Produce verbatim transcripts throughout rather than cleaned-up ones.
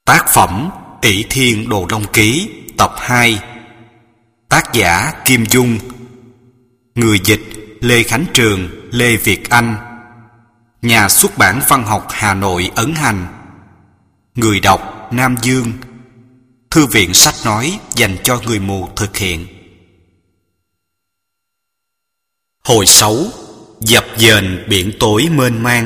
Tác phẩm ỷ thiên đồ long ký tập hai. Tác giả Kim Dung. Người dịch Lê Khánh Trường, Lê Việt Anh. Nhà xuất bản Văn học Hà Nội ấn hành. Người đọc Nam Dương. Thư viện sách nói dành cho người mù thực hiện. Hồi sáu. Dập dềnh biển tối mênh mang.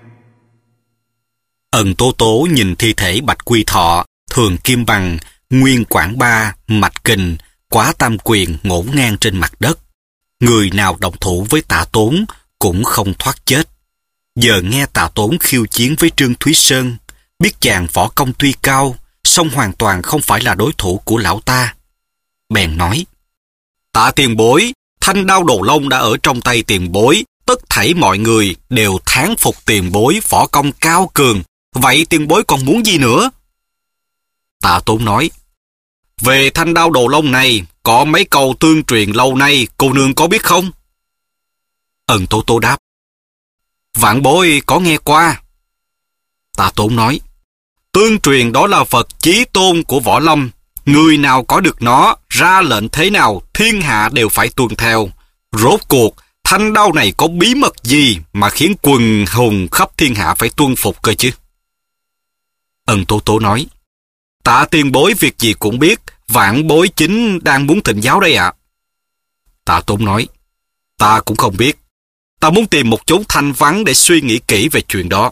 Ân Tố Tố nhìn thi thể Bạch Quy Thọ, Thường Kim Bằng, Nguyên Quảng Ba, Mạch Kình, Quá Tam Quyền ngổn ngang trên mặt đất. Người nào đồng thủ với Tạ Tốn cũng không thoát chết. Giờ nghe Tạ Tốn khiêu chiến với Trương Thúy Sơn, biết chàng võ công tuy cao, song hoàn toàn không phải là đối thủ của lão ta. Bèn nói: Tạ tiền bối, thanh đao đồ long đã ở trong tay tiền bối, tất thảy mọi người đều thán phục tiền bối võ công cao cường. Vậy tiền bối còn muốn gì nữa? Tạ Tốn nói: Về thanh đao đồ long này, có mấy câu tương truyền lâu nay, cô nương có biết không? Ân Tố Tố đáp: Vạn bối có nghe qua. Tạ Tốn nói: Tương truyền đó là vật chí tôn của võ lâm. Người nào có được nó, ra lệnh thế nào, thiên hạ đều phải tuân theo. Rốt cuộc, thanh đao này có bí mật gì mà khiến quần hùng khắp thiên hạ phải tuân phục cơ chứ? Ân Tố Tố nói: Tạ tiền bối việc gì cũng biết, vạn bối chính đang muốn thỉnh giáo đây ạ. À. Tạ Tốn nói: Ta cũng không biết. Ta muốn tìm một chốn thanh vắng để suy nghĩ kỹ về chuyện đó.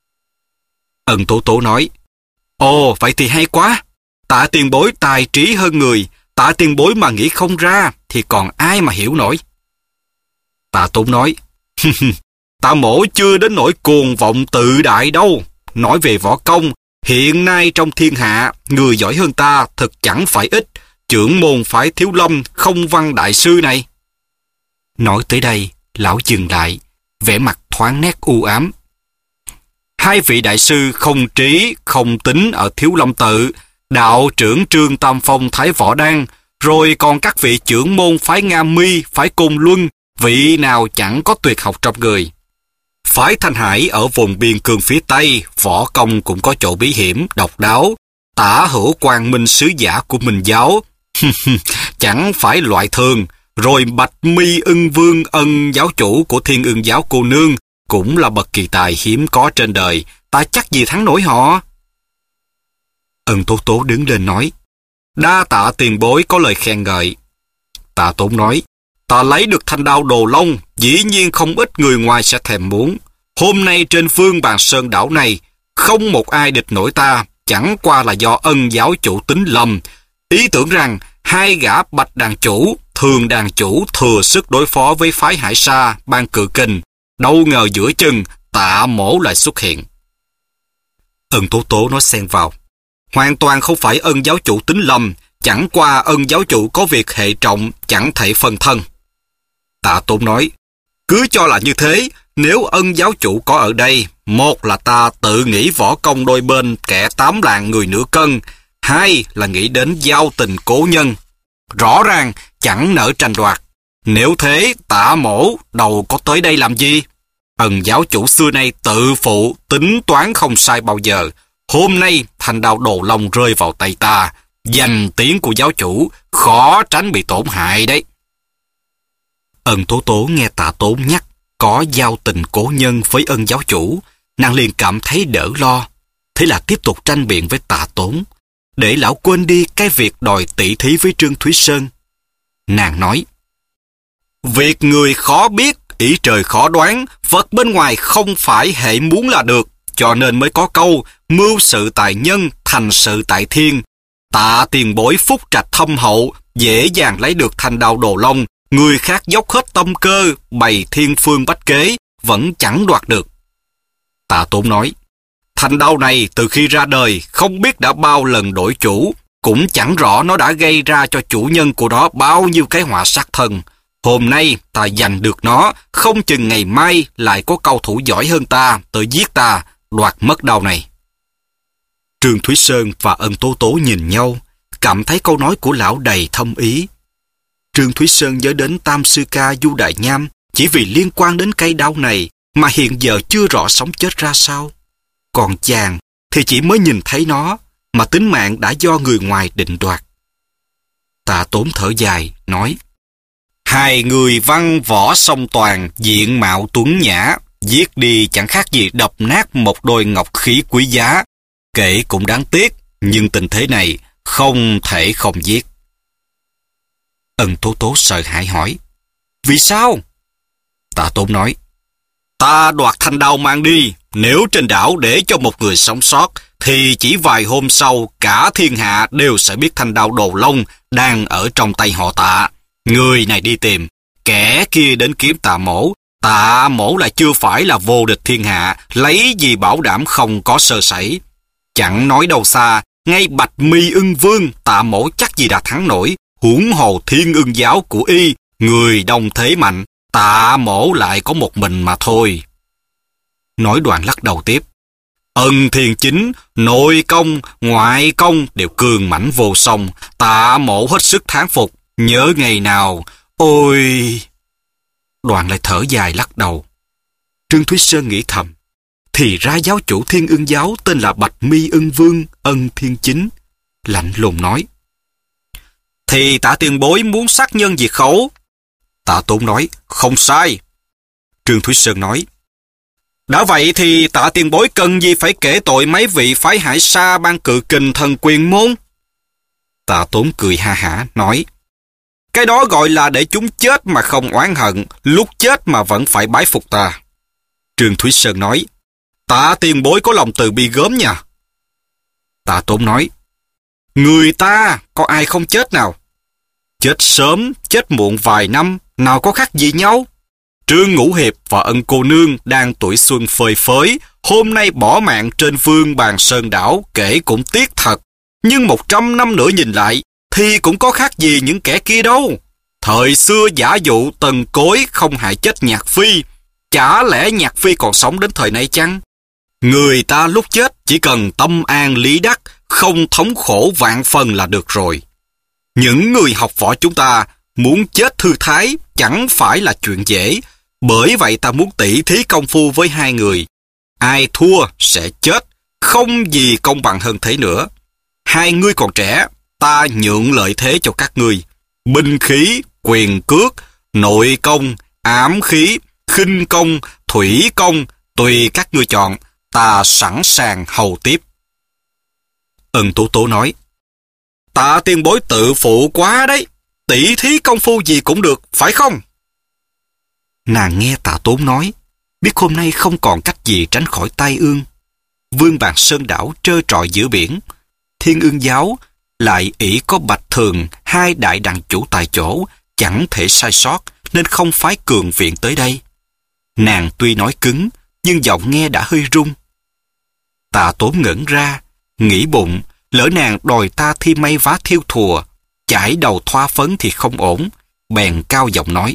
Ân Tố Tố nói: Ồ, vậy thì hay quá. Tạ tiền bối tài trí hơn người. Tạ tiền bối mà nghĩ không ra thì còn ai mà hiểu nổi. Tạ Tốn nói: Tạ mỗ chưa đến nỗi cuồng vọng tự đại đâu. Nói về võ công, hiện nay trong thiên hạ, người giỏi hơn ta thật chẳng phải ít. Chưởng môn phái Thiếu Lâm, Không Văn đại sư này. Nói tới đây, lão dừng lại, vẻ mặt thoáng nét u ám. Hai vị đại sư Không Trí, Không Tính ở Thiếu Lâm tự, đạo trưởng Trương Tam Phong Thái Võ Đan, rồi còn các vị trưởng môn phái Nga Mi, phái Côn Luân, vị nào chẳng có tuyệt học trong người. Phái Thanh Hải ở vùng biên cương phía Tây, võ công cũng có chỗ bí hiểm, độc đáo. Tả Hữu Quang Minh sứ giả của Minh giáo, chẳng phải loại thường. Rồi Bạch Mi Ưng Vương Ân giáo chủ của Thiên Ưng giáo cô nương, cũng là bậc kỳ tài hiếm có trên đời. Ta chắc gì thắng nổi họ. Ân Tố Tố đứng lên nói: Đa tạ tiền bối có lời khen ngợi. Tạ Tốn nói: Ta lấy được thanh đao đồ long, dĩ nhiên không ít người ngoài sẽ thèm muốn. Hôm nay trên phương Bàn Sơn đảo này, không một ai địch nổi ta, chẳng qua là do Ân giáo chủ tính lầm. Ý tưởng rằng hai gã Bạch đàn chủ, Thường đàn chủ thừa sức đối phó với phái Hải Sa, Ban Cự Kình. Đâu ngờ giữa chừng, Tạ mỗ lại xuất hiện. Ân Tố Tố nói xen vào: Hoàn toàn không phải Ân giáo chủ tính lầm, chẳng qua Ân giáo chủ có việc hệ trọng, chẳng thể phân thân. Tạ Tốn nói: Cứ cho là như thế, nếu Ân giáo chủ có ở đây, một là ta tự nghĩ võ công đôi bên kẻ tám lạng người nửa cân, hai là nghĩ đến giao tình cố nhân. Rõ ràng chẳng nỡ tranh đoạt. Nếu thế, Tạ mỗ đầu có tới đây làm gì? Ân giáo chủ xưa nay tự phụ, tính toán không sai bao giờ. Hôm nay thanh đao đồ long rơi vào tay ta, danh tiếng của giáo chủ khó tránh bị tổn hại đấy. Ân Tố Tố nghe Tạ Tốn nhắc có giao tình cố nhân với Ân giáo chủ, nàng liền cảm thấy đỡ lo. Thế là tiếp tục tranh biện với Tạ Tốn, để lão quên đi cái việc đòi tỷ thí với Trương Thúy Sơn. Nàng nói: Việc người khó biết, ý trời khó đoán, vật bên ngoài không phải hệ muốn là được, cho nên mới có câu mưu sự tại nhân, thành sự tại thiên. Tạ tiền bối phúc trạch thâm hậu, dễ dàng lấy được thanh đao đồ long, người khác dốc hết tâm cơ, bày thiên phương bách kế, vẫn chẳng đoạt được. Tạ Tốn nói: Thanh đao này từ khi ra đời, không biết đã bao lần đổi chủ, cũng chẳng rõ nó đã gây ra cho chủ nhân của nó bao nhiêu cái họa sát thân. Hôm nay ta giành được nó, không chừng ngày mai lại có cao thủ giỏi hơn ta tới giết ta, đoạt mất đao này. Trương Thúy Sơn và Ân Tố Tố nhìn nhau, cảm thấy câu nói của lão đầy thâm ý. Trương Thúy Sơn nhớ đến Tam Sư Ca Du Đại Nham chỉ vì liên quan đến cây đao này mà hiện giờ chưa rõ sống chết ra sao. Còn chàng thì chỉ mới nhìn thấy nó, mà tính mạng đã do người ngoài định đoạt. Tạ Tốn thở dài, nói: Hai người văn võ song toàn, diện mạo tuấn nhã, giết đi chẳng khác gì đập nát một đôi ngọc khí quý giá. Kể cũng đáng tiếc, nhưng tình thế này không thể không giết. Ân Tố Tố sợ hãi hỏi: Vì sao? Tạ Tốn nói: Ta đoạt thanh đao mang đi, nếu trên đảo để cho một người sống sót, thì chỉ vài hôm sau cả thiên hạ đều sẽ biết thanh đao Đồ Long đang ở trong tay họ Tạ. Người này đi tìm, kẻ kia đến kiếm Tạ Mỗ. Tạ Mỗ lại chưa phải là vô địch thiên hạ, lấy gì bảo đảm không có sơ sẩy. Chẳng nói đâu xa, ngay Bạch Mi Ưng Vương Tạ Mỗ chắc gì đã thắng nổi, huống hồ Thiên Ưng giáo của y, người đông thế mạnh, Tạ Mỗ lại có một mình mà thôi. Nói đoạn lắc đầu tiếp: Ân Thiên Chính, nội công, ngoại công đều cường mãnh vô song, Tạ Mỗ hết sức thán phục, nhớ ngày nào, ôi... Đoạn lại thở dài lắc đầu. Trương Thúy Sơn nghĩ thầm, thì ra giáo chủ Thiên Ưng giáo tên là Bạch Mi Ưng Vương Ân Thiên Chính. Lạnh lùng nói: Thì Tạ tiền bối muốn sát nhân diệt khẩu. Tạ Tốn nói: Không sai. Trương Thúy Sơn nói: Đã vậy thì Tạ tiền bối cần gì phải kể tội mấy vị phái Hải Sa ban cự kình thần quyền môn? Tạ Tốn cười ha hả nói: Cái đó gọi là để chúng chết mà không oán hận, lúc chết mà vẫn phải bái phục ta. Trương Thúy Sơn nói: Tạ tiền bối có lòng từ bi gớm nha. Tạ Tốn nói: Người ta có ai không chết nào? Chết sớm, chết muộn vài năm, nào có khác gì nhau? Trương Ngũ Hiệp và Ân cô nương đang tuổi xuân phơi phới, hôm nay bỏ mạng trên vương bàn sơn đảo, kể cũng tiếc thật. Nhưng một trăm năm nữa nhìn lại, thì cũng có khác gì những kẻ kia đâu. Thời xưa giả dụ Tần Cối không hại chết Nhạc Phi, chả lẽ Nhạc Phi còn sống đến thời nay chăng? Người ta lúc chết chỉ cần tâm an lý đắc, không thống khổ vạn phần là được rồi. Những người học võ chúng ta muốn chết thư thái chẳng phải là chuyện dễ, bởi vậy ta muốn tỉ thí công phu với hai người. Ai thua sẽ chết, không gì công bằng hơn thế nữa. Hai ngươi còn trẻ, ta nhượng lợi thế cho các ngươi. Binh khí, quyền cước, nội công, ám khí, khinh công, thủy công, tùy các ngươi chọn, ta sẵn sàng hầu tiếp. Ân Tố Tố nói: Tạ tiền bối tự phụ quá đấy, tỉ thí công phu gì cũng được, phải không? Nàng nghe Tạ Tốn nói, biết hôm nay không còn cách gì tránh khỏi tai ương. Vương bàn sơn đảo trơ trọi giữa biển, Thiên Ưng giáo lại ỷ có Bạch Thường, hai đại đặng chủ tại chỗ, chẳng thể sai sót, nên không phái cường viện tới đây. Nàng tuy nói cứng, nhưng giọng nghe đã hơi rung. Tạ Tốn ngẩn ra, nghĩ bụng, lỡ nàng đòi ta thi may vá thiêu thùa, chải đầu thoa phấn thì không ổn, bèn cao giọng nói: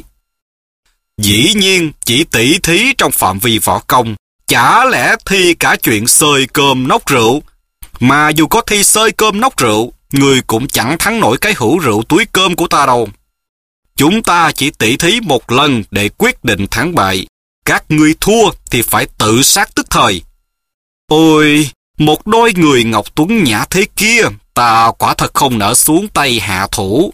Dĩ nhiên chỉ tỉ thí trong phạm vi võ công, chả lẽ thi cả chuyện xơi cơm nốc rượu? Mà dù có thi xơi cơm nốc rượu, người cũng chẳng thắng nổi cái hũ rượu túi cơm của ta đâu. Chúng ta chỉ tỉ thí một lần để quyết định thắng bại. Các ngươi thua thì phải tự sát tức thời. Ôi, một đôi người ngọc tuấn nhã thế kia, ta quả thật không nỡ xuống tay hạ thủ.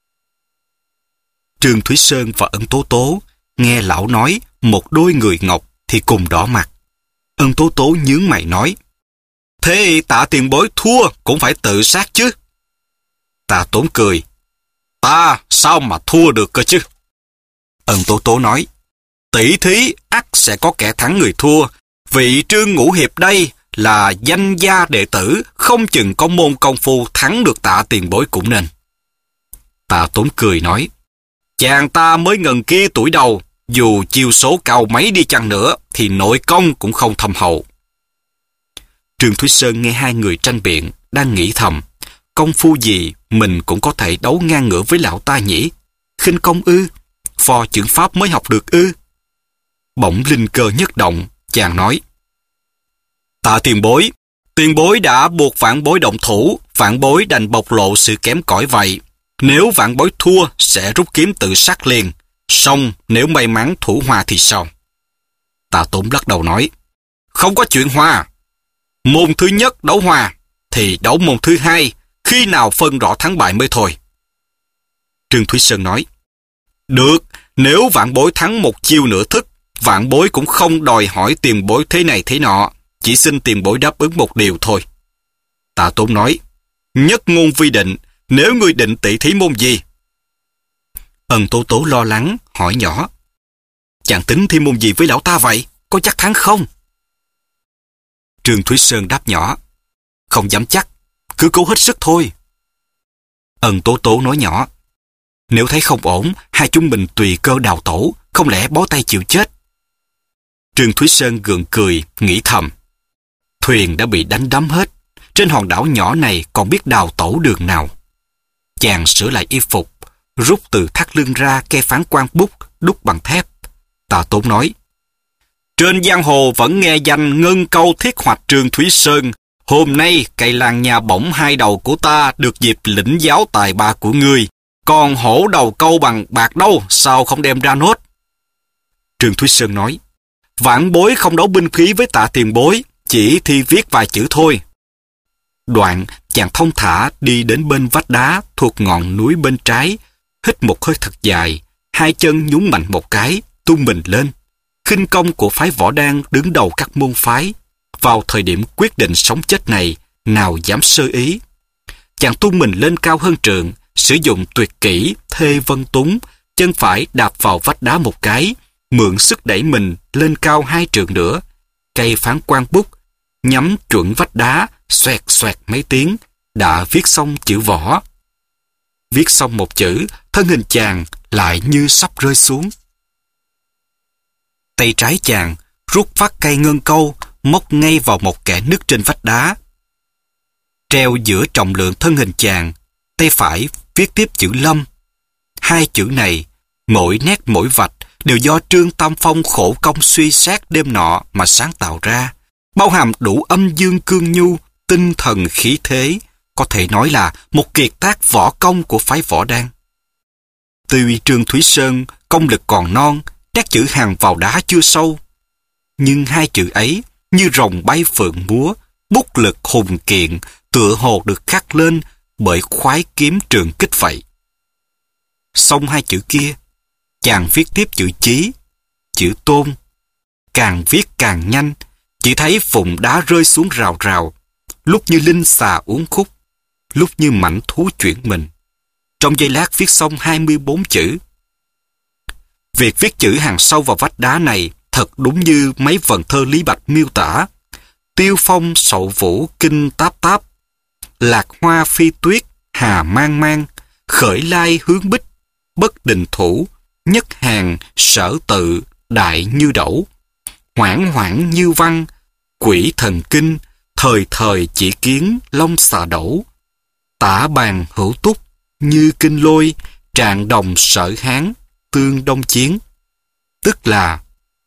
Trương Thúy Sơn và Ân Tố Tố nghe lão nói một đôi người ngọc thì cùng đỏ mặt. Ân Tố Tố nhướng mày nói: Thế Tạ tiền bối thua cũng phải tự sát chứ? Tạ Tốn cười: Ta sao mà thua được cơ chứ? Ân Tố Tố nói: Tỷ thí ắt sẽ có kẻ thắng người thua. Vị Trương Ngũ Hiệp đây là danh gia đệ tử, không chừng có môn công phu thắng được Tạ tiền bối cũng nên. Tạ Tốn cười nói: Chàng ta mới ngần kia tuổi đầu, dù chiêu số cao mấy đi chăng nữa thì nội công cũng không thâm hậu. Trương Thúy Sơn nghe hai người tranh biện, đang nghĩ thầm, công phu gì mình cũng có thể đấu ngang ngửa với lão ta nhỉ? Khinh công ư? Phò chưởng pháp mới học được ư? Bỗng linh cơ nhất động, chàng nói: Tạ tiền bối, tiền bối đã buộc vạn bối động thủ, vạn bối đành bộc lộ sự kém cỏi vậy. Nếu vạn bối thua sẽ rút kiếm tự sát liền, song nếu may mắn thủ hòa thì sao? Tạ Tốn lắc đầu nói: Không có chuyện hòa. Môn thứ nhất đấu hòa, thì đấu môn thứ hai, khi nào phân rõ thắng bại mới thôi. Trương Thúy Sơn nói, được, nếu vạn bối thắng một chiêu nửa thức, vạn bối cũng không đòi hỏi tiền bối thế này thế nọ, chỉ xin tiền bối đáp ứng một điều thôi. Tạ Tốn nói, nhất ngôn vi định, nếu ngươi định tỷ thí môn gì? Ân Tố Tố lo lắng, hỏi nhỏ, chàng tính thi môn gì với lão ta vậy? Có chắc thắng không? Trương Thúy Sơn đáp nhỏ, không dám chắc, cứ cố hết sức thôi. Ân Tố Tố nói nhỏ, nếu thấy không ổn, hai chúng mình tùy cơ đào tổ, không lẽ bó tay chịu chết. Trương Thúy Sơn gượng cười, nghĩ thầm, thuyền đã bị đánh đắm hết, trên hòn đảo nhỏ này còn biết đào tổ đường nào. Chàng sửa lại y phục, rút từ thắt lưng ra cây phán quan bút đúc bằng thép. Tạ Tốn nói, trên giang hồ vẫn nghe danh ngân câu thiết hoạch Trương Thúy Sơn. Hôm nay cây làng nhà bổng hai đầu của ta được dịp lĩnh giáo tài ba của ngươi. Còn hổ đầu câu bằng bạc đâu, sao không đem ra nốt? Trương Thúy Sơn nói, vạn bối không đấu binh khí với Tạ tiền bối, chỉ thi viết vài chữ thôi. Đoạn, chàng thông thả đi đến bên vách đá thuộc ngọn núi bên trái, hít một hơi thật dài, hai chân nhún mạnh một cái, tung mình lên. Khinh công của phái Võ Đan đứng đầu các môn phái. Vào thời điểm quyết định sống chết này, nào dám sơ ý. Chàng tung mình lên cao hơn trường, sử dụng tuyệt kỹ Thê Vân Túng, chân phải đạp vào vách đá một cái, mượn sức đẩy mình lên cao hai trượng nữa. Cây phán quan bút, nhắm chuẩn vách đá, xoẹt xoẹt mấy tiếng, đã viết xong chữ võ. Viết xong một chữ, thân hình chàng lại như sắp rơi xuống. Tay trái chàng rút phát cây ngân câu, móc ngay vào một kẽ nứt trên vách đá. Treo giữa trọng lượng thân hình chàng, tay phải viết tiếp chữ Lâm. Hai chữ này, mỗi nét mỗi vạch đều do Trương Tam Phong khổ công suy xét đêm nọ mà sáng tạo ra, bao hàm đủ âm dương cương nhu, tinh thần khí thế, có thể nói là một kiệt tác võ công của phái Võ Đan. Tuy Trương Thúy Sơn công lực còn non, nét chữ hàn vào đá chưa sâu, nhưng hai chữ ấy như rồng bay phượng múa, bút lực hùng kiện, tựa hồ được khắc lên bởi khoái kiếm trường kích vậy. Xong hai chữ kia, chàng viết tiếp chữ Chí, chữ Tôn. Càng viết càng nhanh, chỉ thấy phụng đá rơi xuống rào rào, lúc như linh xà uốn khúc, lúc như mảnh thú chuyển mình. Trong giây lát viết xong hai mươi bốn chữ. Việc viết chữ hàng sâu vào vách đá này thật đúng như mấy vần thơ Lý Bạch miêu tả. Tiêu phong sậu vũ kinh táp táp, lạc hoa phi tuyết hà mang mang, khởi lai hướng bích bất đình thủ, nhất hàng sở tự đại như đẩu, hoảng hoảng như văn quỷ thần kinh, thời thời chỉ kiến long xà đẩu, tả bàn hữu túc như kinh lôi, trạng đồng sở hán tương đông chiến. Tức là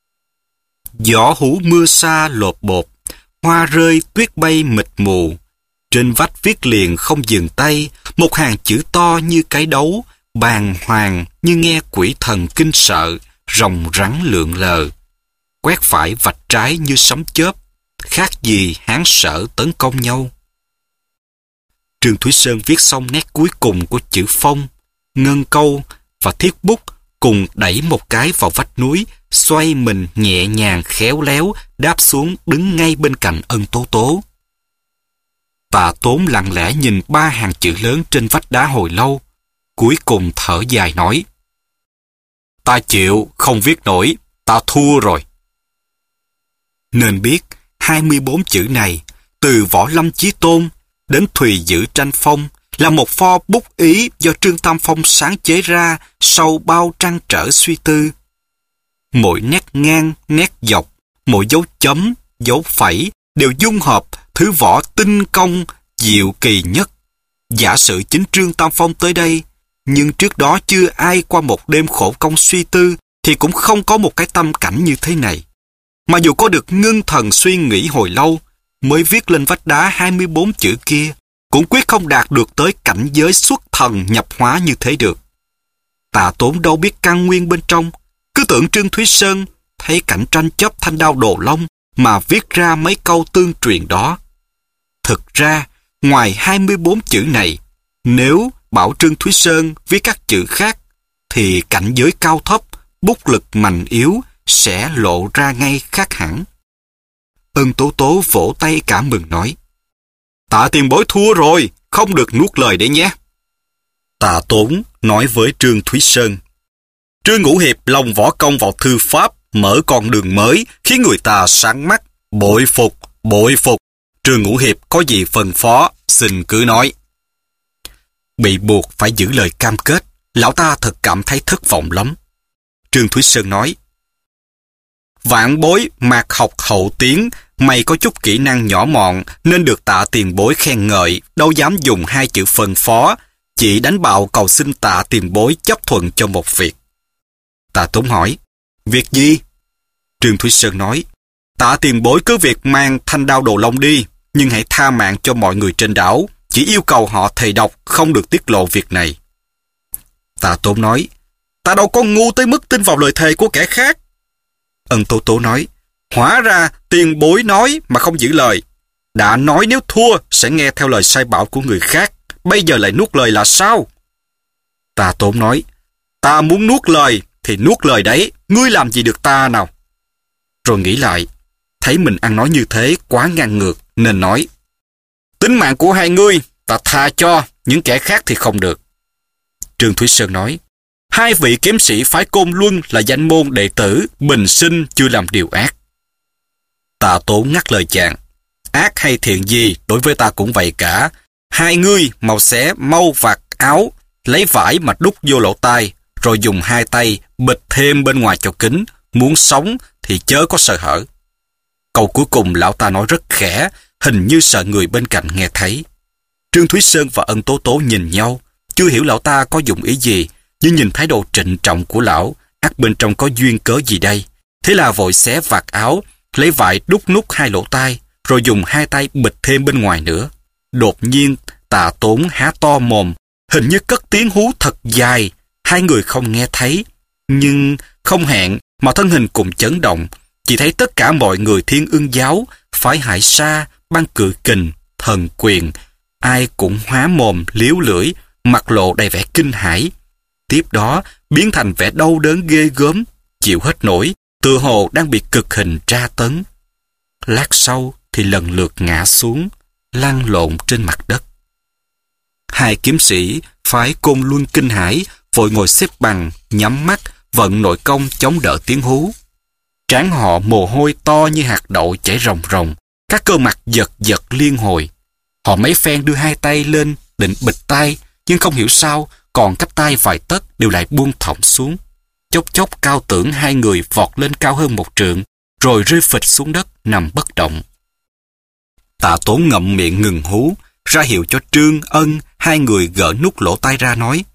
gió hú mưa xa lột bột, hoa rơi tuyết bay mịt mù, trên vách viết liền không dừng tay, một hàng chữ to như cái đấu, bàng hoàng như nghe quỷ thần kinh sợ, rồng rắn lượn lờ. Quét phải vạch trái như sấm chớp, khác gì Hán Sở tấn công nhau. Trương Thúy Sơn viết xong nét cuối cùng của chữ phong, ngân câu và thiết bút, cùng đẩy một cái vào vách núi, xoay mình nhẹ nhàng khéo léo đáp xuống đứng ngay bên cạnh Ân Tố Tố. Tạ Tốn lặng lẽ nhìn ba hàng chữ lớn trên vách đá hồi lâu, cuối cùng thở dài nói: Ta chịu, không viết nổi, ta thua rồi. Nên biết hai mươi bốn chữ này, từ Võ Lâm Chí Tôn đến Thùy Giữ Tranh Phong, là một pho bút ý do Trương Tam Phong sáng chế ra sau bao trăn trở suy tư. Mỗi nét ngang, nét dọc, mỗi dấu chấm, dấu phẩy đều dung hợp thứ võ tinh công, diệu kỳ nhất. Giả sử chính Trương Tam Phong tới đây, nhưng trước đó chưa ai qua một đêm khổ công suy tư, thì cũng không có một cái tâm cảnh như thế này. Mà dù có được ngưng thần suy nghĩ hồi lâu, mới viết lên vách đá hai mươi bốn chữ kia, cũng quyết không đạt được tới cảnh giới xuất thần nhập hóa như thế được. Tạ Tốn đâu biết căn nguyên bên trong, cứ tưởng Trương Thúy Sơn thấy cảnh tranh chấp thanh đao đồ long mà viết ra mấy câu tương truyền đó. Thực ra, ngoài hai mươi bốn chữ này, nếu bảo Trương Thúy Sơn viết các chữ khác, thì cảnh giới cao thấp, bút lực mạnh yếu sẽ lộ ra ngay khác hẳn. Ân Tố Tố vỗ tay cảm mừng nói, Tạ tiền bối thua rồi, không được nuốt lời đấy nhé. Tạ Tốn nói với Trương Thúy Sơn, Trương Ngũ Hiệp lòng võ công vào thư pháp, mở con đường mới, khiến người ta sáng mắt, bội phục, bội phục. Trương Ngũ Hiệp có gì phân phó, xin cứ nói. Bị buộc phải giữ lời cam kết, lão ta thật cảm thấy thất vọng lắm. Trương Thúy Sơn nói, vạn bối mạc học hậu tiến, mày có chút kỹ năng nhỏ mọn nên được Tạ tiền bối khen ngợi, đâu dám dùng hai chữ phân phó, chỉ đánh bạo cầu xin Tạ tiền bối chấp thuận cho một việc. Tạ Tốn hỏi, việc gì? Trương Thúy Sơn nói, Tạ tiền bối cứ việc mang thanh đao Đồ Long đi, nhưng hãy tha mạng cho mọi người trên đảo, chỉ yêu cầu họ thầy độc không được tiết lộ việc này. Tạ Tốn nói, ta đâu có ngu tới mức tin vào lời thề của kẻ khác. Ân Tố Tố nói, hóa ra tiền bối nói mà không giữ lời. Đã nói nếu thua sẽ nghe theo lời sai bảo của người khác, bây giờ lại nuốt lời là sao? Tạ Tốn nói, ta muốn nuốt lời thì nuốt lời đấy, ngươi làm gì được ta nào? Rồi nghĩ lại, thấy mình ăn nói như thế quá ngang ngược, nên nói, tính mạng của hai ngươi ta tha cho, những kẻ khác thì không được. Trương Thúy Sơn nói, hai vị kiếm sĩ phái Côn Luân là danh môn đệ tử, bình sinh chưa làm điều ác. Tạ Tốn ngắt lời chàng, ác hay thiện gì đối với ta cũng vậy cả. Hai ngươi mau xé mau vạt áo, lấy vải mà đút vô lỗ tai, rồi dùng hai tay bịt thêm bên ngoài cho kín, muốn sống thì chớ có sợ hở. Câu cuối cùng lão ta nói rất khẽ, hình như sợ người bên cạnh nghe thấy. Trương Thúy Sơn và Ân Tố Tố nhìn nhau, chưa hiểu lão ta có dụng ý gì, nhưng nhìn thái độ trịnh trọng của lão, ắt bên trong có duyên cớ gì đây. Thế là vội xé vạt áo, lấy vải đút nút hai lỗ tai, rồi dùng hai tay bịt thêm bên ngoài nữa. Đột nhiên, Tạ Tốn há to mồm, hình như cất tiếng hú thật dài, hai người không nghe thấy. Nhưng không hẹn mà thân hình cùng chấn động, chỉ thấy tất cả mọi người Thiên Ưng giáo, phái Hải Sa, Băng Cự Kình, Thần Quyền, ai cũng há mồm liếu lưỡi, mặt lộ đầy vẻ kinh hãi. Tiếp đó biến thành vẻ đau đớn ghê gớm, chịu hết nổi, tựa hồ đang bị cực hình tra tấn. Lát sau thì lần lượt ngã xuống, lăn lộn trên mặt đất. Hai kiếm sĩ phái Côn Luân kinh hãi, vội ngồi xếp bằng, nhắm mắt, vận nội công chống đỡ tiếng hú. Trán họ mồ hôi to như hạt đậu chảy ròng ròng, các cơ mặt giật giật liên hồi. Họ mấy phen đưa hai tay lên định bịt tai, nhưng không hiểu sao còn cách tay vài tấc đều lại buông thõng xuống. Chốc chốc Cao Tưởng hai người vọt lên cao hơn một trượng, rồi rơi phịch xuống đất nằm bất động. Tạ Tốn ngậm miệng ngừng hú, ra hiệu cho Trương, Ân hai người gỡ nút lỗ tai ra nói,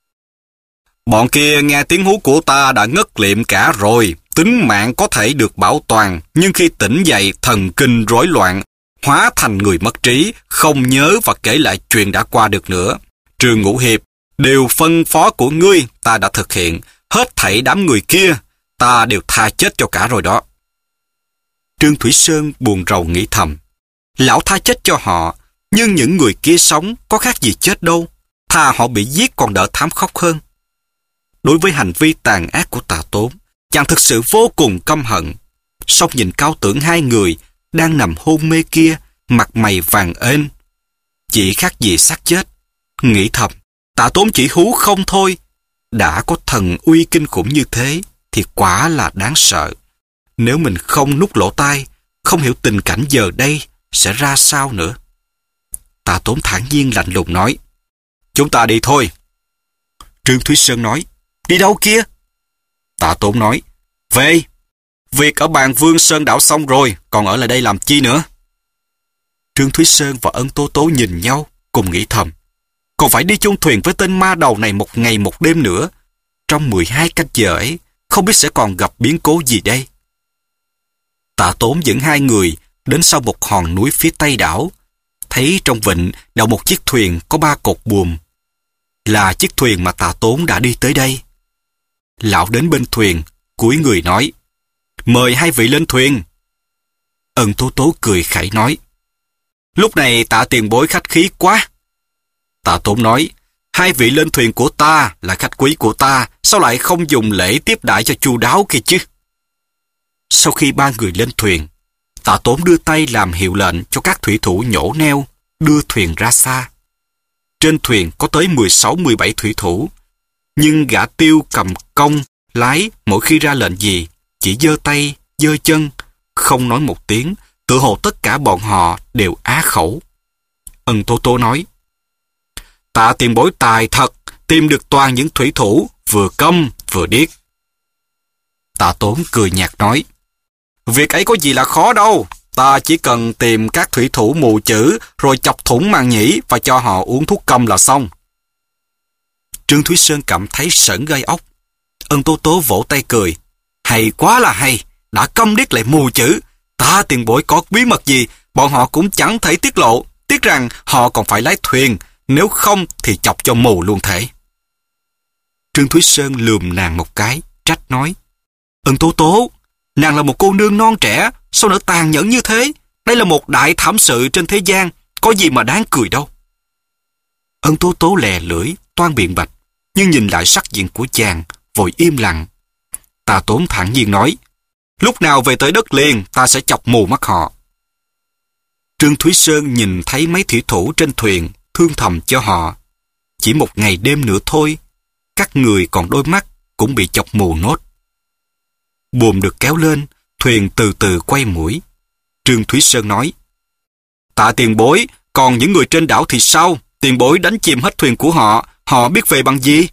bọn kia nghe tiếng hú của ta đã ngất liệm cả rồi, tính mạng có thể được bảo toàn, nhưng khi tỉnh dậy thần kinh rối loạn, hóa thành người mất trí, không nhớ và kể lại chuyện đã qua được nữa. Trương Ngũ Hiệp, điều phân phó của ngươi ta đã thực hiện, hết thảy đám người kia ta đều tha chết cho cả rồi đó. Trương Thúy Sơn buồn rầu nghĩ thầm, lão tha chết cho họ, nhưng những người kia sống có khác gì chết đâu, thà họ bị giết còn đỡ thảm khốc hơn. Đối với hành vi tàn ác của Tạ Tốn, chàng thực sự vô cùng căm hận. Song nhìn Cao Tưởng hai người đang nằm hôn mê kia, mặt mày vàng ên, chỉ khác gì xác chết. Nghĩ thầm, Tạ Tốn chỉ hú không thôi, đã có thần uy kinh khủng như thế thì quả là đáng sợ. Nếu mình không nút lỗ tai, không hiểu tình cảnh giờ đây sẽ ra sao nữa. Tạ Tốn thản nhiên lạnh lùng nói, chúng ta đi thôi. Trương Thúy Sơn nói, đi đâu kia? Tạ Tốn nói, về. Việc ở Bàn Vương Sơn đảo xong rồi, còn ở lại đây làm chi nữa? Trương Thúy Sơn và Ân Tố Tố nhìn nhau, cùng nghĩ thầm, còn phải đi chung thuyền với tên ma đầu này một ngày một đêm nữa. Trong mười hai canh giờ ấy, không biết sẽ còn gặp biến cố gì đây. Tạ Tốn dẫn hai người đến sau một hòn núi phía tây đảo, thấy trong vịnh đậu một chiếc thuyền có ba cột buồm. Là chiếc thuyền mà Tạ Tốn đã đi tới đây. Lão đến bên thuyền, cúi người nói, mời hai vị lên thuyền. Ân Tố Tố cười khẩy nói, Lúc này Tạ tiền bối khách khí quá. Tạ Tốn nói, hai vị lên thuyền của ta là khách quý của ta, sao lại không dùng lễ tiếp đãi cho chu đáo kia chứ? Sau khi ba người lên thuyền, Tạ Tốn đưa tay làm hiệu lệnh cho các thủy thủ nhổ neo, đưa thuyền ra xa. Trên thuyền có tới mười sáu mười bảy thủy thủ, nhưng gã Tiêu cầm công, lái mỗi khi ra lệnh gì, chỉ giơ tay, giơ chân, không nói một tiếng, tự hồ tất cả bọn họ đều á khẩu. Ân Tố Tố nói, Tạ tiền bối tài thật, tìm được toàn những thủy thủ, vừa câm vừa điếc. Tạ Tốn cười nhạt nói, việc ấy có gì là khó đâu, ta chỉ cần tìm các thủy thủ mù chữ, rồi chọc thủng màng nhĩ và cho họ uống thuốc câm là xong. Trương Thúy Sơn cảm thấy sởn gai ốc. Ân Tố Tố vỗ tay cười, hay quá là hay, đã câm điếc lại mù chữ. Tạ tiền bối có bí mật gì, bọn họ cũng chẳng thể tiết lộ, tiếc rằng họ còn phải lái thuyền, nếu không thì chọc cho mù luôn thể. Trương Thúy Sơn lườm nàng một cái, trách nói, Ân Tố Tố, nàng là một cô nương non trẻ, sao nỡ tàn nhẫn như thế? Đây là một đại thảm sự trên thế gian, có gì mà đáng cười đâu. Ân Tố Tố lè lưỡi, toan biện bạch, nhưng nhìn lại sắc diện của chàng, vội im lặng. Tạ Tốn thản nhiên nói, lúc nào về tới đất liền, ta sẽ chọc mù mắt họ. Trương Thúy Sơn nhìn thấy mấy thủy thủ trên thuyền, thương thầm cho họ. Chỉ một ngày đêm nữa thôi, các người còn đôi mắt cũng bị chọc mù nốt. Buồm được kéo lên, thuyền từ từ quay mũi. Trương Thúy Sơn nói, Tạ tiền bối, còn những người trên đảo thì sao? Tiền bối đánh chìm hết thuyền của họ, họ biết về bằng gì?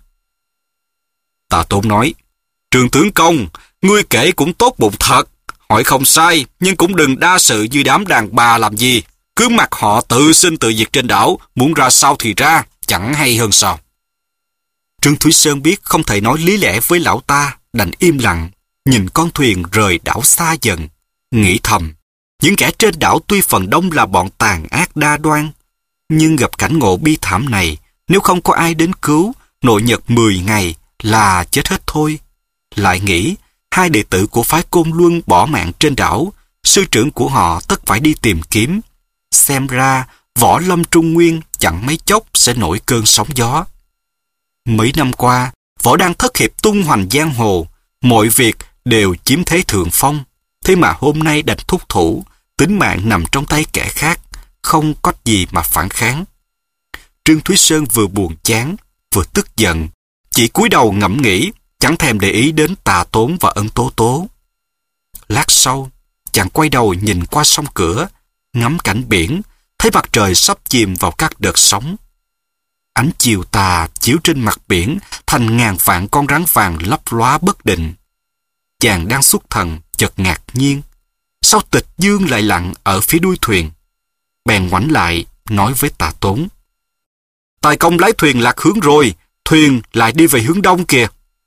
Tạ Tốn nói, Trương tướng công, ngươi kể cũng tốt bụng thật, hỏi không sai, nhưng cũng đừng đa sự như đám đàn bà làm gì. Cứ mặc họ tự sinh tự diệt trên đảo, muốn ra sao thì ra, chẳng hay hơn sao. Trương Thúy Sơn biết không thể nói lý lẽ với lão ta, đành im lặng, nhìn con thuyền rời đảo xa dần, nghĩ thầm, những kẻ trên đảo tuy phần đông là bọn tàn ác đa đoan, nhưng gặp cảnh ngộ bi thảm này, nếu không có ai đến cứu, nội nhật mười ngày là chết hết thôi. Lại nghĩ, hai đệ tử của phái Côn Luân bỏ mạng trên đảo, sư trưởng của họ tất phải đi tìm kiếm. Xem ra, võ lâm Trung Nguyên chẳng mấy chốc sẽ nổi cơn sóng gió. Mấy năm qua, võ đang thất hiệp tung hoành giang hồ, mọi việc đều chiếm thế thượng phong. Thế mà hôm nay đành thúc thủ, tính mạng nằm trong tay kẻ khác, không có gì mà phản kháng. Trương Thúy Sơn vừa buồn chán, vừa tức giận, chỉ cúi đầu ngẫm nghĩ, chẳng thèm để ý đến Tạ Tốn và Ân Tố Tố. Lát sau, chàng quay đầu nhìn qua sông Cửa, ngắm cảnh biển, thấy mặt trời sắp chìm vào các đợt sóng. Ánh chiều tà chiếu trên mặt biển thành ngàn vạn con rắn vàng lấp lóa bất định. Chàng đang xuất thần, chợt ngạc nhiên. Sao Tịch Dương lại lặn ở phía đuôi thuyền? Bèn ngoảnh lại, nói với Tạ Tốn, Tài công lái thuyền lạc hướng rồi, thuyền lại đi về hướng đông kìa.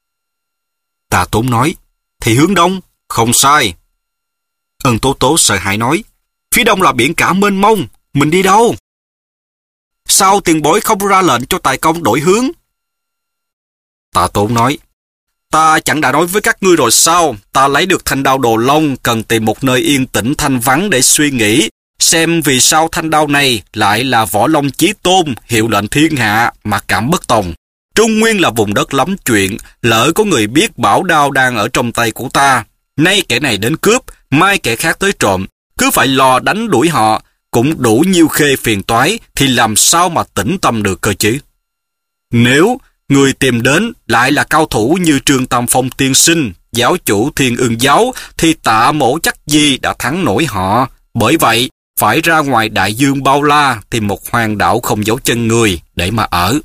Tạ Tốn nói, thì hướng đông, không sai. Ân Tố Tố sợ hãi nói, phía đông là biển cả mênh mông, mình đi đâu? Sao tiền bối không ra lệnh cho Tài công đổi hướng? Tạ Tốn nói, ta chẳng đã nói với các ngươi rồi sao, ta lấy được thanh đao Đồ Long, cần tìm một nơi yên tĩnh thanh vắng để suy nghĩ, xem vì sao thanh đao này lại là Võ Long Chí Tôn, hiệu lệnh thiên hạ mà cảm bất tòng. Trung Nguyên là vùng đất lắm chuyện, lỡ có người biết bảo đao đang ở trong tay của ta, nay kẻ này đến cướp, mai kẻ khác tới trộm, cứ phải lo đánh đuổi họ, cũng đủ nhiêu khê phiền toái, thì làm sao mà tĩnh tâm được cơ chứ? Nếu người tìm đến lại là cao thủ như Trương Tam Phong tiên sinh, giáo chủ Thiên Ưng giáo, thì Tạ Mỗ chắc gì đã thắng nổi họ. Bởi vậy, phải ra ngoài đại dương bao la tìm một hoàng đảo không dấu chân người để mà ở.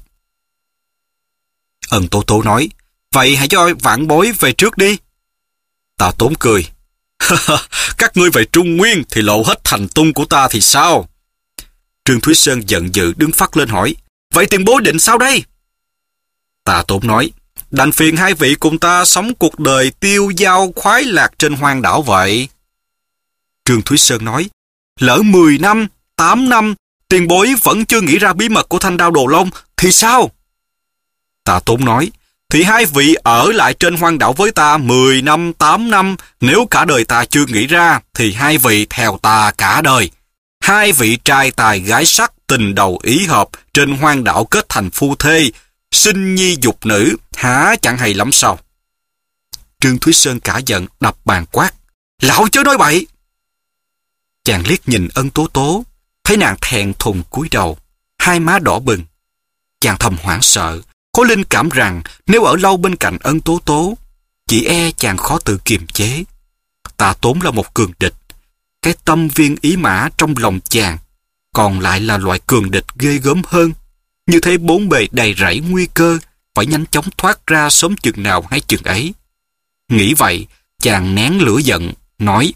Ân Tố Tố nói, vậy hãy cho vạn bối về trước đi. Tạ Tốn cười, các ngươi về Trung Nguyên thì lộ hết thành tung của ta thì sao? Trương Thúy Sơn giận dữ đứng phắt lên hỏi, vậy tiền bối định sao đây? Tạ Tốn nói, đành phiền hai vị cùng ta sống cuộc đời tiêu dao khoái lạc trên hoang đảo vậy. Trương Thúy Sơn nói, lỡ mười năm, tám năm, tiền bối vẫn chưa nghĩ ra bí mật của thanh đao Đồ Long, thì sao? Tạ Tốn nói, thì hai vị ở lại trên hoang đảo với ta mười năm, tám năm, nếu cả đời ta chưa nghĩ ra, thì hai vị theo ta cả đời. Hai vị trai tài gái sắc tình đầu ý hợp trên hoang đảo kết thành phu thê, sinh nhi dục nữ, há chẳng hay lắm sao? Trương Thúy Sơn cả giận đập bàn quát: Lão chớ nói bậy! Chàng liếc nhìn Ân Tố Tố, thấy nàng thẹn thùng cúi đầu, hai má đỏ bừng. Chàng thầm hoảng sợ, có linh cảm rằng nếu ở lâu bên cạnh Ân Tố Tố, chỉ e chàng khó tự kiềm chế. Tạ Tốn là một cường địch, cái tâm viên ý mã trong lòng chàng còn lại là loại cường địch ghê gớm hơn. Như thế bốn bề đầy rẫy nguy cơ, phải nhanh chóng thoát ra sớm chừng nào hay chừng ấy. Nghĩ vậy, chàng nén lửa giận, nói: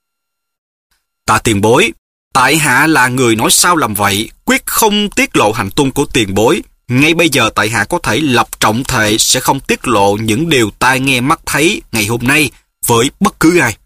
Tạ tiền bối, tại hạ là người nói sao làm vậy, quyết không tiết lộ hành tung của tiền bối. Ngay bây giờ tại hạ có thể lập trọng thệ sẽ không tiết lộ những điều tai nghe mắt thấy ngày hôm nay với bất cứ ai.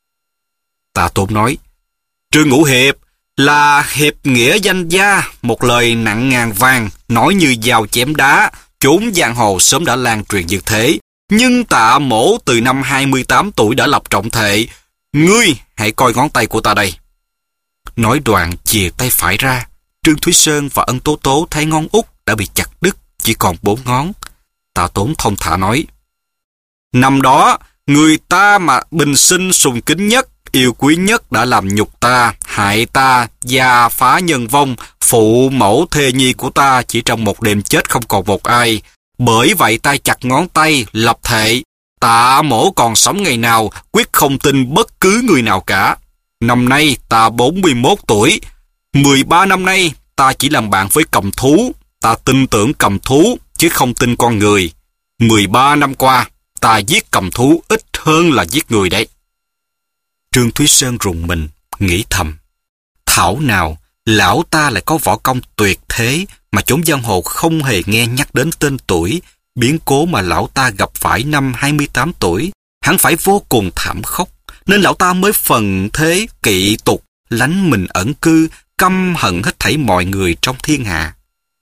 Tạ Tốn nói: Trương Ngũ Hiệp là hiệp nghĩa danh gia, một lời nặng ngàn vàng, nói như dao chém đá, chốn giang hồ sớm đã lan truyền như thế. Nhưng Tạ mỗ từ năm hai mươi tám tuổi đã lập trọng thệ, ngươi hãy coi ngón tay của ta đây. Nói đoạn chìa tay phải ra, Trương Thúy Sơn và Ân Tố Tố thấy ngón út đã bị chặt đứt, chỉ còn bốn ngón. Tạ Tốn thông thả nói: Năm đó, người ta mà bình sinh sùng kính nhất, yêu quý nhất đã làm nhục ta, hại ta, gia phá nhân vong, phụ mẫu thê nhi của ta chỉ trong một đêm chết không còn một ai. Bởi vậy ta chặt ngón tay, lập thệ, Tạ mỗ còn sống ngày nào, quyết không tin bất cứ người nào cả. Năm nay ta bốn mươi mốt tuổi, mười ba năm nay ta chỉ làm bạn với cầm thú, ta tin tưởng cầm thú chứ không tin con người. mười ba năm qua, ta giết cầm thú ít hơn là giết người đấy. Trương Thúy Sơn rùng mình, nghĩ thầm: Thảo nào, lão ta lại có võ công tuyệt thế mà chốn giang hồ không hề nghe nhắc đến tên tuổi. Biến cố mà lão ta gặp phải năm hai mươi tám tuổi, hẳn phải vô cùng thảm khốc, nên lão ta mới phần thế kỵ tục, lánh mình ẩn cư, căm hận hết thảy mọi người trong thiên hạ.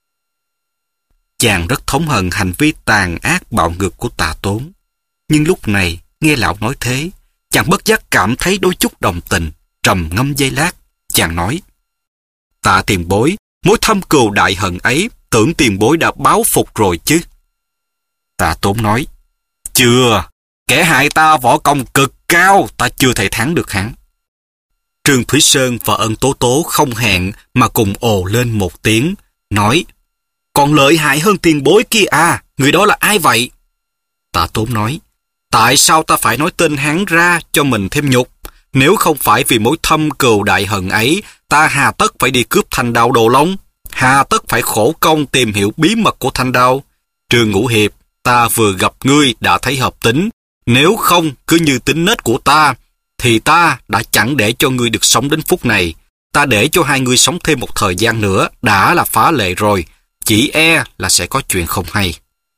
Chàng rất thống hận hành vi tàn ác bạo ngược của Tạ Tốn. Nhưng lúc này, nghe lão nói thế, chàng bất giác cảm thấy đôi chút đồng tình, trầm ngâm giây lát, chàng nói: Tạ tiền bối, mối thâm cừu đại hận ấy, tưởng tiền bối đã báo phục rồi chứ? Tạ Tốn nói: Chưa, kẻ hại ta võ công cực cao, ta chưa thể thắng được hắn. Trương Thúy Sơn và Ân Tố Tố không hẹn mà cùng ồ lên một tiếng, nói: Còn lợi hại hơn tiền bối kia à, người đó là ai vậy? Tạ Tốn nói: Tại sao ta phải nói tên hắn ra cho mình thêm nhục? Nếu không phải vì mối thâm cừu đại hận ấy, ta hà tất phải đi cướp thanh đao Đồ Long, hà tất phải khổ công tìm hiểu bí mật của thanh đao. Trương Ngũ Hiệp, ta vừa gặp ngươi đã thấy hợp tính, nếu không cứ như tính nết của ta, thì ta đã chẳng để cho ngươi được sống đến phút này. Ta để cho hai ngươi sống thêm một thời gian nữa đã là phá lệ rồi, chỉ e là sẽ có chuyện không hay.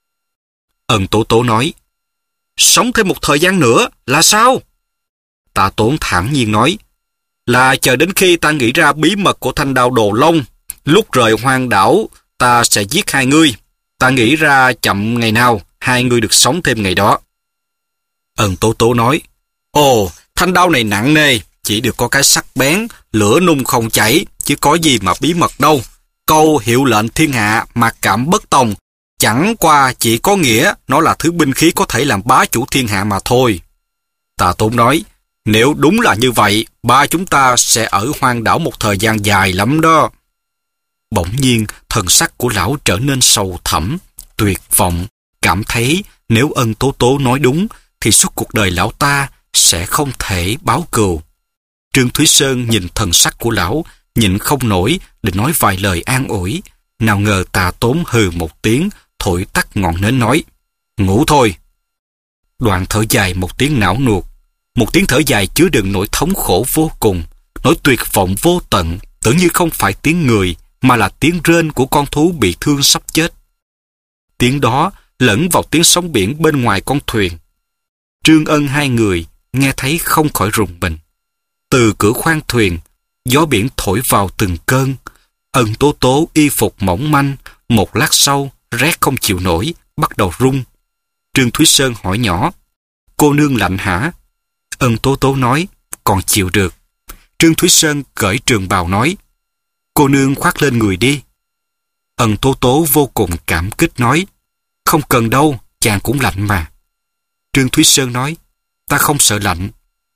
Ân Tố Tố nói: Sống thêm một thời gian nữa là sao? Tạ Tốn thản nhiên nói: Là chờ đến khi ta nghĩ ra bí mật của thanh đao Đồ Long, lúc rời hoang đảo ta sẽ giết hai ngươi. Ta nghĩ ra chậm ngày nào, hai ngươi được sống thêm ngày đó. Ân Tố Tố nói: Ồ, thanh đao này nặng nề, chỉ được có cái sắc bén, lửa nung không chảy, chứ có gì mà bí mật đâu. Câu hiệu lệnh thiên hạ, mặc cảm bất tòng, chẳng qua chỉ có nghĩa nó là thứ binh khí có thể làm bá chủ thiên hạ mà thôi. Tạ Tốn nói: Nếu đúng là như vậy, ba chúng ta sẽ ở hoang đảo một thời gian dài lắm đó. Bỗng nhiên, thần sắc của lão trở nên sầu thẳm, tuyệt vọng, cảm thấy nếu Ân Tố Tố nói đúng, thì suốt cuộc đời lão ta sẽ không thể báo cừu. Trương Thúy Sơn nhìn thần sắc của lão, nhịn không nổi để nói vài lời an ủi. Nào ngờ Tạ Tốn hừ một tiếng, thổi tắt ngọn nến nói: Ngủ thôi. Đoạn thở dài một tiếng não nuột, một tiếng thở dài chứa đựng nỗi thống khổ vô cùng, nỗi tuyệt vọng vô tận, tưởng như không phải tiếng người mà là tiếng rên của con thú bị thương sắp chết. Tiếng đó lẫn vào tiếng sóng biển bên ngoài con thuyền. Trương Ân hai người nghe thấy không khỏi rùng mình. Từ cửa khoang thuyền, gió biển thổi vào từng cơn. Ân Tố Tố y phục mỏng manh, một lát sau rét không chịu nổi, bắt đầu run. Trương Thúy Sơn hỏi nhỏ: Cô nương lạnh hả? Ân Tố Tố nói: Còn chịu được. Trương Thúy Sơn cởi trường bào nói, cô nương khoác lên người đi. Ân Tố Tố vô cùng cảm kích nói, không cần đâu, chàng cũng lạnh mà. Trương Thúy Sơn nói, ta không sợ lạnh.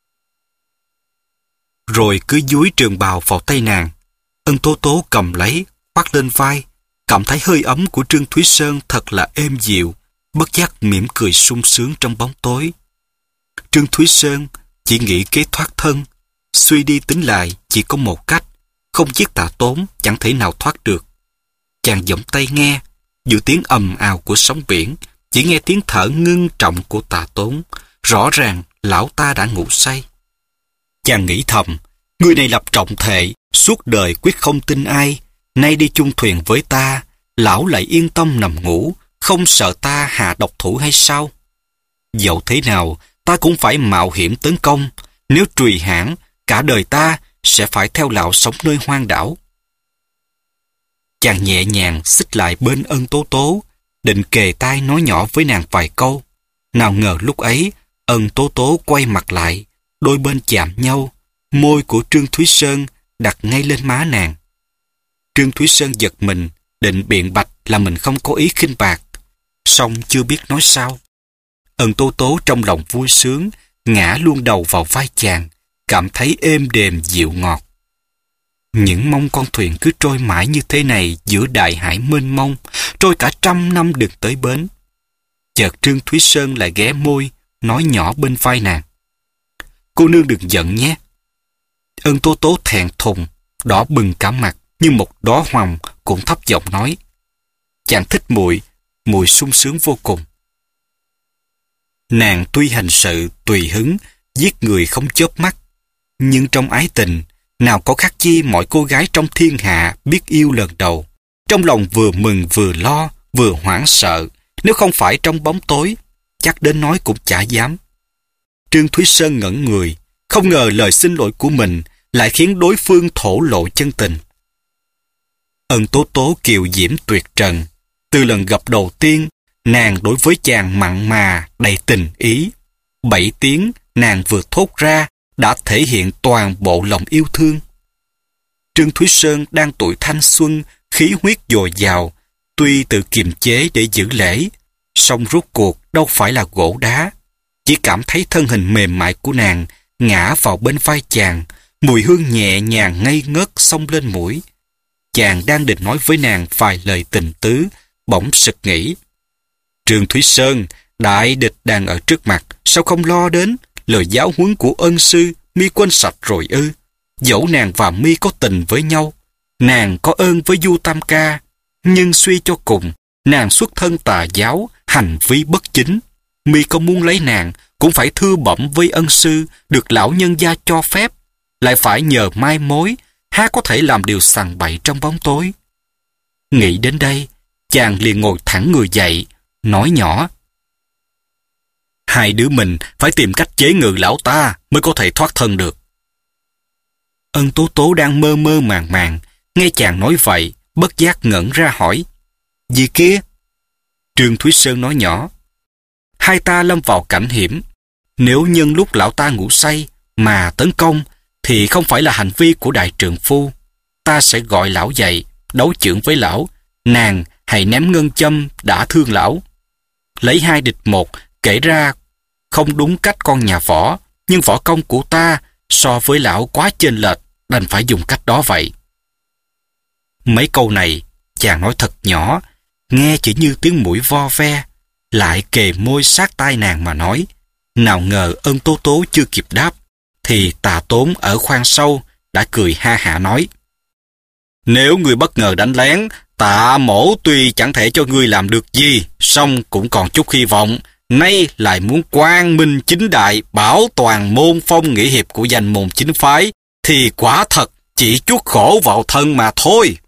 Rồi cứ dúi trường bào vào tay nàng. Ân Tố Tố cầm lấy, khoác lên vai, cảm thấy hơi ấm của Trương Thúy Sơn thật là êm dịu, bất giác mỉm cười sung sướng trong bóng tối. Trương Thúy Sơn chỉ nghĩ kế thoát thân, suy đi tính lại chỉ có một cách, không giết Tạ Tốn chẳng thể nào thoát được. Chàng giọng tay nghe, giữa tiếng ầm ào của sóng biển, chỉ nghe tiếng thở ngưng trọng của Tạ Tốn, rõ ràng lão ta đã ngủ say. Chàng nghĩ thầm, người này lập trọng thệ, suốt đời quyết không tin ai, nay đi chung thuyền với ta, lão lại yên tâm nằm ngủ, không sợ ta hạ độc thủ hay sao? Dẫu thế nào, ta cũng phải mạo hiểm tấn công, nếu trùy hãn, cả đời ta sẽ phải theo lão sống nơi hoang đảo. Chàng nhẹ nhàng xích lại bên Ân Tố Tố, định kề tai nói nhỏ với nàng vài câu. Nào ngờ lúc ấy, Ân Tố Tố quay mặt lại, đôi bên chạm nhau, môi của Trương Thúy Sơn đặt ngay lên má nàng. Trương Thúy Sơn giật mình, định biện bạch là mình không có ý khinh bạc, song chưa biết nói sao. Ân Tố Tố trong lòng vui sướng, ngã luôn đầu vào vai chàng, cảm thấy êm đềm dịu ngọt. Những mong con thuyền cứ trôi mãi như thế này giữa đại hải mênh mông, trôi cả trăm năm được tới bến. Chợt Trương Thúy Sơn lại ghé môi, nói nhỏ bên vai nàng, cô nương đừng giận nhé. Ân Tố Tố thẹn thùng, đỏ bừng cả mặt như một đóa hồng, cũng thấp giọng nói, chàng thích muội, muội sung sướng vô cùng. Nàng tuy hành sự tùy hứng, giết người không chớp mắt, nhưng trong ái tình, nào có khác chi mọi cô gái trong thiên hạ biết yêu lần đầu. Trong lòng vừa mừng vừa lo, vừa hoảng sợ, nếu không phải trong bóng tối, chắc đến nói cũng chả dám. Trương Thúy Sơn ngẩn người, không ngờ lời xin lỗi của mình lại khiến đối phương thổ lộ chân tình. Ân Tố Tố kiều diễm tuyệt trần, từ lần gặp đầu tiên, nàng đối với chàng mặn mà, đầy tình ý. Bảy tiếng nàng vừa thốt ra, đã thể hiện toàn bộ lòng yêu thương. Trương Thúy Sơn đang tuổi thanh xuân, khí huyết dồi dào, tuy tự kiềm chế để giữ lễ, song rốt cuộc đâu phải là gỗ đá. Chỉ cảm thấy thân hình mềm mại của nàng ngã vào bên vai chàng, mùi hương nhẹ nhàng ngây ngất xông lên mũi. Chàng đang định nói với nàng vài lời tình tứ, bỗng sực nghĩ. Trương Thúy Sơn, đại địch đang ở trước mặt, sao không lo đến lời giáo huấn của ân sư, mi quên sạch rồi ư? Dẫu nàng và mi có tình với nhau, nàng có ơn với Du Tam Ca, nhưng suy cho cùng, nàng xuất thân tà giáo, hành vi bất chính. Mi có muốn lấy nàng, cũng phải thưa bẩm với ân sư, được lão nhân gia cho phép, lại phải nhờ mai mối, há có thể làm điều sằng bậy trong bóng tối. Nghĩ đến đây, chàng liền ngồi thẳng người dậy, nói nhỏ. Hai đứa mình phải tìm cách chế ngự lão ta mới có thể thoát thân được. Ân Tố Tố đang mơ mơ màng màng, nghe chàng nói vậy, bất giác ngẩn ra hỏi. Gì kia? Trương Thúy Sơn nói nhỏ. Hai ta lâm vào cảnh hiểm. Nếu nhân lúc lão ta ngủ say mà tấn công, thì không phải là hành vi của đại trượng phu. Ta sẽ gọi lão dậy, đấu chưởng với lão. Nàng hãy ném ngân châm đã thương lão. Lấy hai địch một, kể ra không đúng cách con nhà võ, nhưng võ công của ta so với lão quá chênh lệch, đành phải dùng cách đó vậy. Mấy câu này chàng nói thật nhỏ, nghe chỉ như tiếng mũi vo ve, lại kề môi sát tai nàng mà nói. Nào ngờ Ân Tố Tố chưa kịp đáp, thì Tạ Tốn ở khoang sau đã cười ha hả nói. Nếu ngươi bất ngờ đánh lén, Tạ mổ tuy chẳng thể cho ngươi làm được gì, song cũng còn chút hy vọng. Nay lại muốn quang minh chính đại, bảo toàn môn phong nghĩa hiệp của danh môn chính phái, thì quả thật chỉ chuốc khổ vào thân mà thôi.